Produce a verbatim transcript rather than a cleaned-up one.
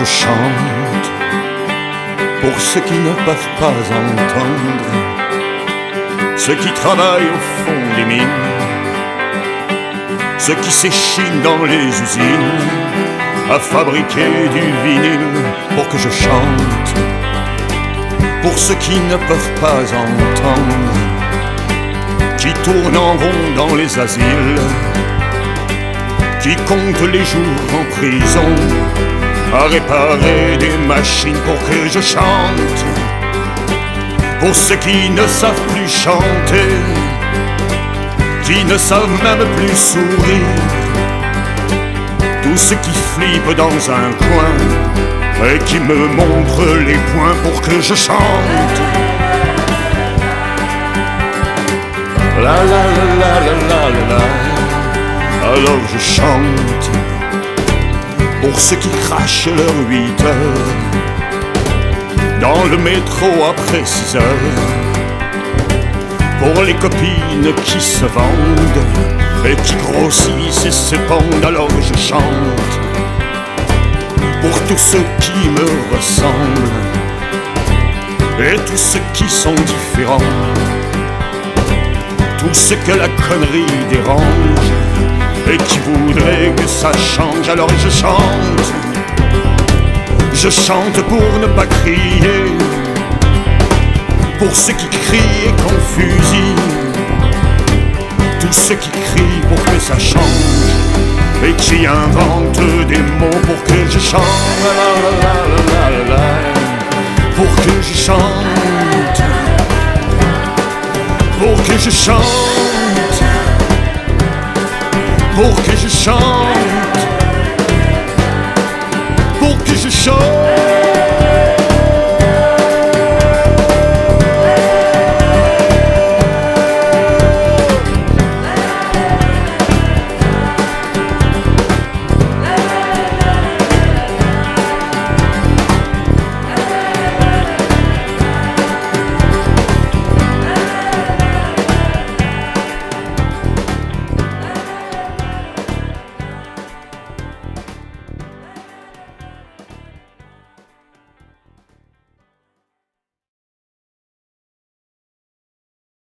je chante pour ceux qui ne peuvent pas entendre, ceux qui travaillent au fond des mines, ceux qui s'échinent dans les usines à fabriquer du vinyle, pour que je chante pour ceux qui ne peuvent pas entendre, qui tournent en rond dans les asiles, qui comptent les jours en prison à réparer des machines, pour que je chante pour ceux qui ne savent plus chanter, qui ne savent même plus sourire, tous ceux qui flippent dans un coin et qui me montrent les poings, pour que je chante. La la la la la la la la. Alors je chante pour ceux qui crachent leurs huit heures dans le métro après six heures, pour les copines qui se vendent et qui grossissent et s'épandent. Alors je chante pour tous ceux qui me ressemblent et tous ceux qui sont différents, tous ceux que la connerie dérange et qui voudraient que ça change. Alors je chante, je chante pour ne pas crier, pour ceux qui crient et qu'on fusille, tous ceux qui crient pour que ça change et qui inventent des mots, pour que je chante, la la la la la, pour que je chante, pour que je chante, pour que je chante.